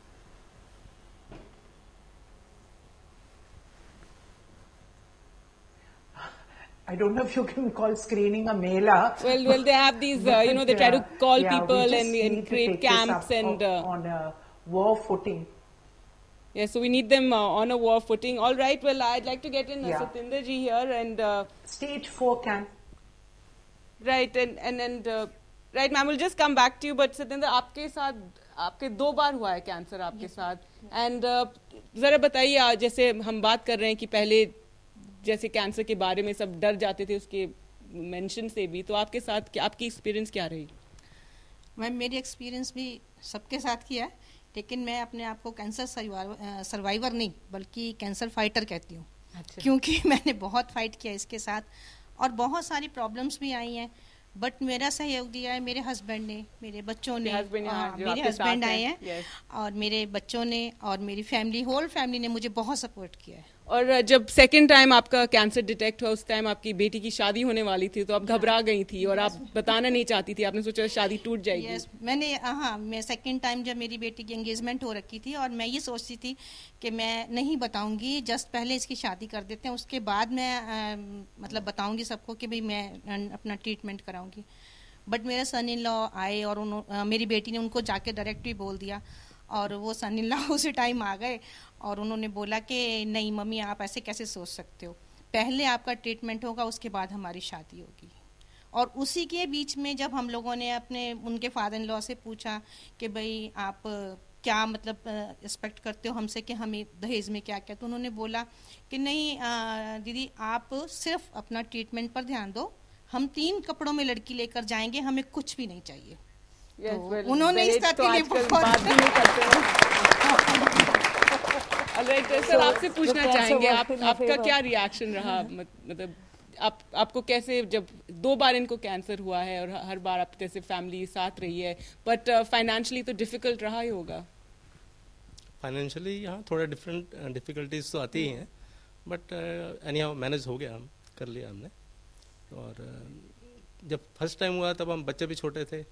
I don't know if you can call screening a mela. Well, well, they have these, uh, you know, they try to call yeah, people we just and, and need to create take this camps up and. Uh, on a war footing. Yeah, so we need them uh, on a war footing. All right, well, I'd like to get in uh, Yeah. Satinder ji here and. Uh, Stage four camp. Right, and and and uh, right, ma'am, we'll just come back to you. But Satinder, आपके साथ आपके दो बार हुआ है cancer आपके साथ, and uh, जरा बताइए, आज जैसे हम बात कर रहे हैं कि पहले जैसे कैंसर के बारे में सब डर जाते थे उसके मेंशन से भी, तो आपके साथ क्या आपकी एक्सपीरियंस क्या रही? मैम, मेरी एक्सपीरियंस भी सबके साथ किया है, लेकिन मैं अपने आप को कैंसर सर्वाइवर नहीं बल्कि कैंसर फाइटर कहती हूँ। अच्छा। क्योंकि मैंने बहुत फाइट किया इसके साथ और बहुत सारी प्रॉब्लम्स भी आई हैं, बट मेरा सहयोग दिया है मेरे हस्बैंड ने, मेरे बच्चों ने, आ, मेरे हस्बैंड आए हैं yes. और मेरे बच्चों ने और मेरी फैमिली, होल फैमिली ने मुझे बहुत सपोर्ट किया है। और जब सेकंड टाइम आपका कैंसर डिटेक्ट हुआ, उस टाइम आपकी बेटी की शादी होने वाली थी, तो आप घबरा गई थी और आप बताना नहीं चाहती थी, आपने सोचा शादी टूट जाएगी। yes, मैंने हाँ मैं सेकंड टाइम जब मेरी बेटी की एंगेजमेंट हो रखी थी और मैं ये सोचती थी कि मैं नहीं बताऊंगी, जस्ट पहले इसकी शादी कर देते हैं, उसके बाद मैं आ, मतलब बताऊंगी सबको कि भाई मैं अपना ट्रीटमेंट कराऊंगी। बट मेरे सन इन लॉ आए और उन्होंने, मेरी बेटी ने उनको जाके डायरेक्ट भी बोल दिया और वो सन इन लॉ उसी टाइम आ गए और उन्होंने बोला कि नहीं मम्मी, आप ऐसे कैसे सोच सकते हो, पहले आपका ट्रीटमेंट होगा उसके बाद हमारी शादी होगी। और उसी के बीच में जब हम लोगों ने अपने उनके फादर इन लॉ से पूछा कि भाई आप क्या मतलब एक्सपेक्ट करते हो हमसे कि हमें दहेज में क्या क्या, तो उन्होंने बोला कि नहीं आ, दीदी आप सिर्फ अपना ट्रीटमेंट पर ध्यान दो, हम तीन कपड़ों में लड़की लेकर जाएंगे, हमें कुछ भी नहीं चाहिए। yes, तो well, उन्होंने इस तरह के लिए Alright, सर आपसे पूछना चाहेंगे, आप आपका क्या रिएक्शन रहा, मतलब आप आपको कैसे, जब दो बार इनको कैंसर हुआ है और हर बार आप जैसे फैमिली साथ रही है, बट फाइनेंशियली तो डिफिकल्ट रहा ही होगा। फाइनेंशियली यहाँ थोड़ा डिफरेंट डिफिकल्टीज तो आती ही हैं, बट एनी हाउ मैनेज हो गया, हम कर लिया हमने। और uh, जब फर्स्ट टाइम हुआ तब हम बच्चे भी छोटे थे,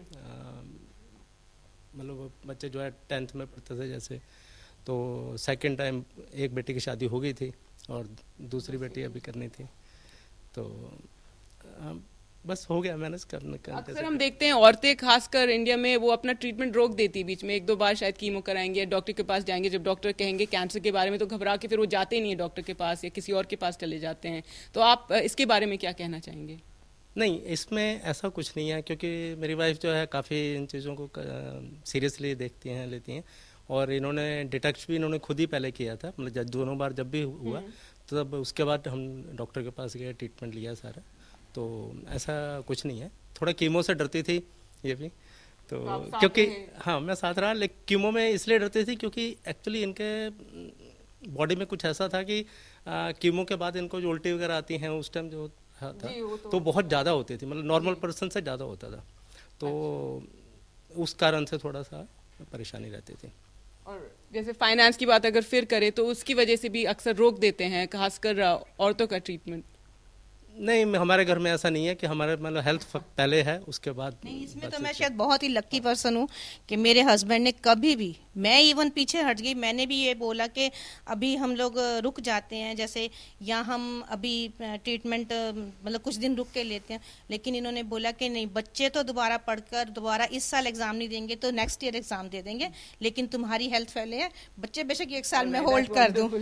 मतलब बच्चे जो है टेंथ में पढ़ते थे जैसे, तो सेकंड टाइम एक बेटी की शादी हो गई थी और दूसरी बेटी अभी करनी थी, तो आ, बस हो गया मैनेज करने का। अक्सर हम देखते हैं औरतें खासकर इंडिया में वो अपना ट्रीटमेंट रोक देती, बीच में एक दो बार शायद कीमो कराएंगे, डॉक्टर के पास जाएंगे, जब डॉक्टर कहेंगे कैंसर के बारे में तो घबरा के फिर वो जाते नहीं है डॉक्टर के पास या किसी और के पास चले जाते हैं, तो आप इसके बारे में क्या कहना चाहेंगे? नहीं, इसमें ऐसा कुछ नहीं है, क्योंकि मेरी वाइफ जो है काफ़ी इन चीज़ों को सीरियसली देखती हैं, लेती हैं, और इन्होंने डिटेक्ट भी इन्होंने खुद ही पहले किया था, मतलब दोनों बार जब भी हुआ तो तब उसके बाद हम डॉक्टर के पास गए, ट्रीटमेंट लिया सारा, तो ऐसा कुछ नहीं है। थोड़ा कीमो से डरती थी ये भी, तो क्योंकि हाँ मैं साथ रहा, लेकिन कीमो में इसलिए डरती थी क्योंकि एक्चुअली इनके बॉडी में कुछ ऐसा था कि आ, कीमो के बाद इनको जो उल्टी वगैरह आती हैं उस टाइम जो था, तो, तो बहुत ज़्यादा होती थी, मतलब नॉर्मल पर्सन से ज़्यादा होता था, तो उस कारण से थोड़ा सा परेशानी रहती थी। और जैसे फाइनेंस की बात अगर फिर करें तो उसकी वजह से भी अक्सर रोक देते हैं, खासकर औरतों का ट्रीटमेंट। नहीं, हमारे घर में ऐसा नहीं है कि हमारे मतलब हेल्थ पहले है उसके बाद नहीं। इसमें तो मैं शायद बहुत ही लक्की पर्सन हूँ कि मेरे हस्बैंड ने कभी भी, मैं इवन पीछे हट गई, मैंने भी ये बोला कि अभी हम लोग रुक जाते हैं, जैसे यहाँ हम अभी ट्रीटमेंट मतलब कुछ दिन रुक के लेते हैं, लेकिन इन्होंने बोला कि नहीं, बच्चे तो दोबारा पढ़कर दोबारा इस साल एग्जाम नहीं देंगे तो नेक्स्ट ईयर एग्जाम दे देंगे, लेकिन तुम्हारी हेल्थ पहले है, बच्चे बेशक एक साल में होल्ड कर दूँ।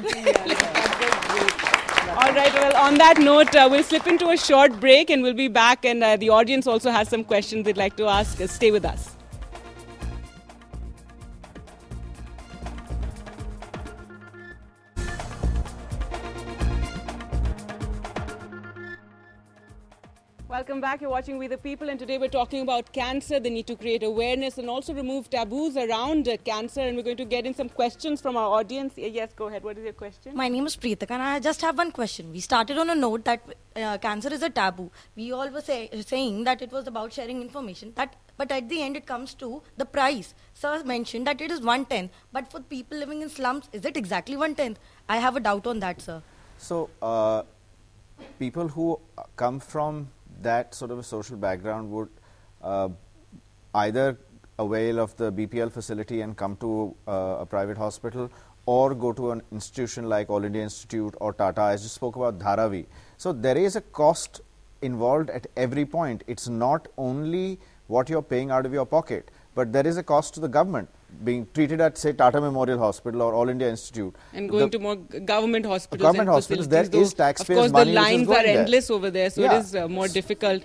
All right, well, on that note, uh, we'll slip into a short break and we'll be back, and uh, the audience also has some questions they'd like to ask. Uh, stay with us. Welcome back. You're watching We the People, and today we're talking about cancer, the need to create awareness and also remove taboos around uh, cancer, and we're going to get in some questions from our audience. Yes, go ahead. What is your question? My name is Preetika and I just have one question. We started on a note that uh, cancer is a taboo. We all were say, saying that it was about sharing information, that, but at the end it comes to the price. Sir mentioned that it is one-tenth, but for people living in slums, is it exactly one-tenth? I have a doubt on that, sir. So, uh, people who come from that sort of a social background would uh, either avail of the B P L facility and come to uh, a private hospital, or go to an institution like All India Institute or Tata. I just spoke about Dharavi. So there is a cost involved at every point. It's not only what you're paying out of your pocket, but there is a cost to the government being treated at, say, Tata Memorial Hospital or All India Institute. And going the to more g- government hospitals government and hospitals, there facilities, is though, taxpayers' of course, money the which is lines going are there. endless over there, so Yeah. it is uh, more difficult.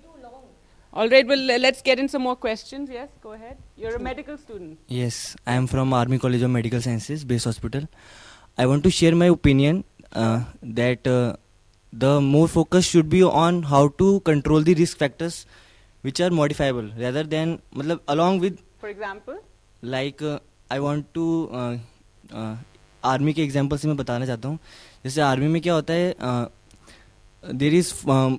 All right, well, le- let's get in some more questions. Yes, go ahead. You're a medical student. Yes, I am from Army College of Medical Sciences, Base Hospital. I want to share my opinion uh, that uh, the more focus should be on how to control the risk factors which are modifiable rather than matlab, along with, For example? like uh, I want to uh, uh, army के example से मैं बताना चाहता हूँ. जैसे army में क्या होता है, there is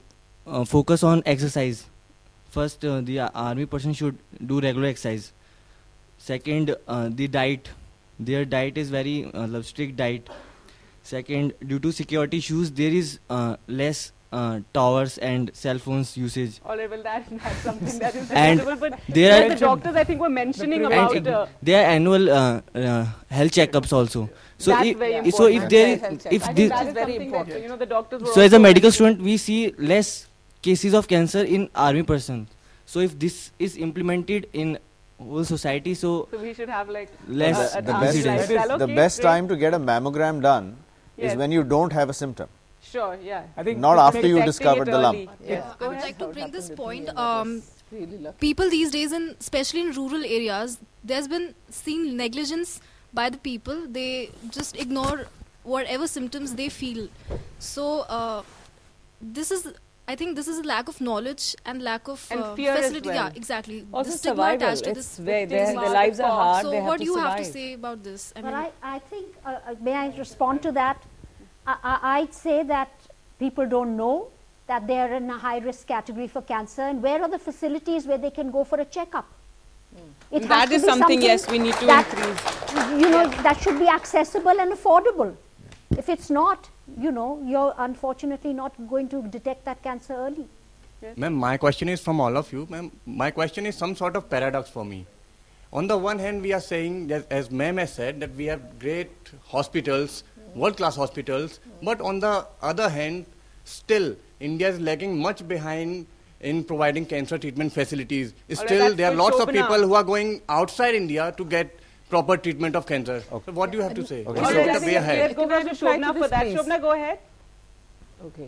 focus on exercise. First, uh, the uh, army person should do regular exercise. Second, uh, the diet. Their diet is very uh, strict diet. Second, due to security issues, there is uh, less uh, towers and cell phones usage. All right, well, that, that's something that is And incredible. But there are the doctors, I think, were mentioning about... And Uh, there are annual uh, uh, health checkups also. So that's if, very so important. if there, Health if check. this, that is very important. That, you know, the doctors were so as a also medical mentioning- student, we see less cases of cancer in army person. So if this is implemented in whole society, so, So we should have like less uh, the an best, army lifestyle. the Okay, best great. time to get a mammogram done Yes. is when you don't have a symptom. Sure, yeah. I think Not after you detecting discovered it the lump. early. Yes. I would like to bring this point. Um, people these days, in, especially in rural areas, there's been seen negligence by the people. They just ignore whatever symptoms they feel. So uh, this is, I think, this is a lack of knowledge and lack of And uh, fear as facility. well. Yeah, exactly. Also the stigma survival. attached to It's this. very- this their- their is lives are hard, So they have what to do you have to survive. say about this? I But mean, I, I think, uh, uh, may I respond to that? I, I, I'd say that people don't know that they are in a high risk category for cancer, and where are the facilities where they can go for a checkup? It has That to is be something, yes, we need to that, increase. You know, that should be accessible and affordable. If it's not, you know, you're unfortunately not going to detect that cancer early. Ma'am, my question is from all of you. Ma'am, my question is some sort of paradox for me. On the one hand, we are saying, that, as ma'am has said, that we have great hospitals, world-class hospitals, but on the other hand, still, India is lagging much behind in providing cancer treatment facilities. All right, Still, that's there are for lots of Shobana. people who are going outside India to get proper treatment of cancer. So what do you have to say? Okay, What so- is Let's the way go ahead? back to reply to Shobna this, for that. please? Shobna, go ahead. Okay.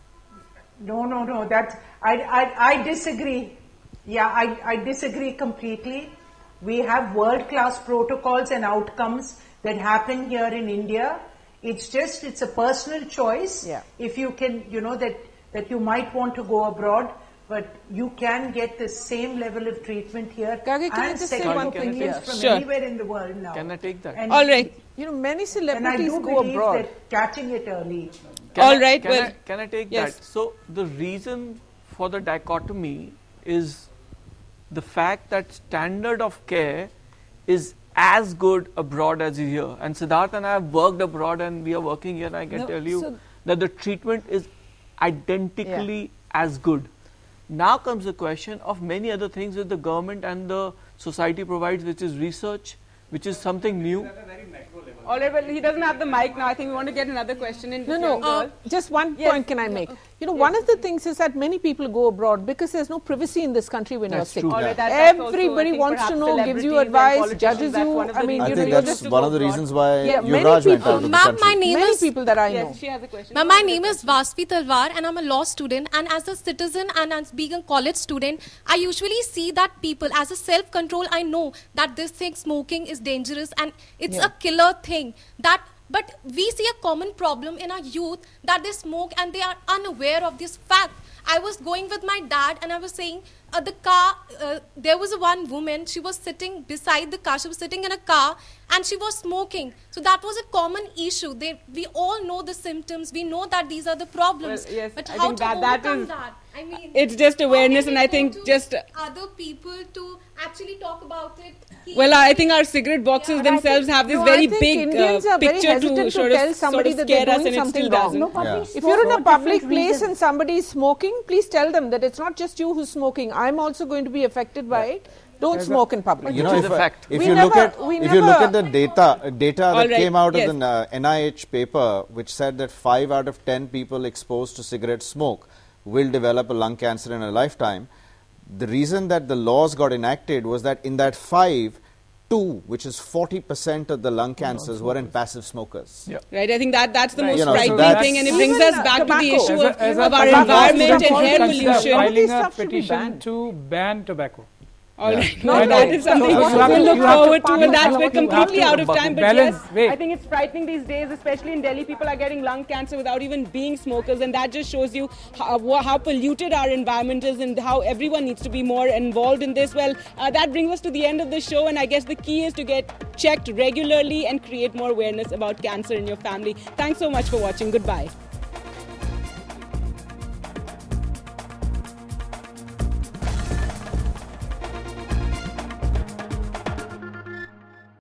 No, no, no. That's I, I, I disagree. Yeah, I, I disagree completely. We have world-class protocols and outcomes that happen here in India. It's just it's a personal choice. Yeah. If you can, you know that that you might want to go abroad, but you can get the same level of treatment here Gage, can I and just say second one thing opinions here? from Sure. anywhere in the world now. Can I take that? And- All right. You know, many And I celebrities do go believe abroad. that catching it early. Can All I- right, Can, well, I, can I take yes. that? So the reason for the dichotomy is the fact that standard of care is as good abroad as here. And Siddharth and I have worked abroad, and we are working here. And I can No, tell you so- that the treatment is identically as good. Now comes the question of many other things that the government and the society provides, which is research, which is something new. All right, well, he doesn't have the mic now. I think we want to get another question in. No, This no. young Uh, girl. just one Yes. point can I make? You know, one of the things is that many people go abroad because there's no privacy in this country when That's you're sick. true. All right, that- that's also, I Everybody think, wants to perhaps know, gives you celebrities and advice, politicians, judges that's you. one of the I mean, I you think know, you're that's just one of the reasons why Yeah, many Yuvraj went people- out of the Ma'am, country. my name many is people that I know. Yes, she has a question. Ma'am, Go my ahead. name is Vasvi Talwar and I'm a law student, and as a citizen and as being a college student, I usually see that people, as a self-control, I know that this thing, smoking, is dangerous and it's Yeah. a killer thing. That, but we see a common problem in our youth that they smoke and they are unaware of this fact. I was going with my dad and I was saying, uh, the car, uh, there was a one woman, she was sitting beside the car, she was sitting in a car and she was smoking. So that was a common issue. They, we all know the symptoms, we know that these are the problems. Well, yes, but I how think to that- that overcome is- that? I mean, It's just how awareness, can and we I go think to just- other people to actually talk about it. He- Well, I think our cigarette boxes Yeah, but I themselves think- have this No, very I think big Indians uh, are very picture hesitant to to sort tell of, somebody sort of that they're scare us, doing and it something still wrong. doesn't. No, but Yeah. we If smoke you're in for a public different place reasons. and somebody is smoking, please tell them that it's not just you who's smoking. I'm also going to be affected by it. don't There's smoke in public. You know, Which is if, a uh, fact. if We you never- look at we if you look never- at the data data All that right, came out yes. of the uh, N I H paper, which said that five out of ten people exposed to cigarette smoke will develop a lung cancer in a lifetime. The reason that the laws got enacted was that in that five, two, which is forty percent of the lung cancers, were in passive smokers. Yeah. Right, I think that that's the Right. most You know, so frightening that's- thing, and it Even, brings us uh, back to the tobacco. issue As a- of, as a of our tobacco environment and student, air consider pollution. filing a Stuff should be petition banned. to ban tobacco. All Yeah. right, No, no, no, that is no, something you have we'll to- look you have to- forward to, and you that's have we're to- you have completely to out of time. But balance, yes, wait. I think it's frightening these days, especially in Delhi. People are getting lung cancer without even being smokers, and that just shows you how, wha- how polluted our environment is and how everyone needs to be more involved in this. Well, uh, that brings us to the end of the show, and I guess the key is to get checked regularly and create more awareness about cancer in your family. Thanks so much for watching. Goodbye.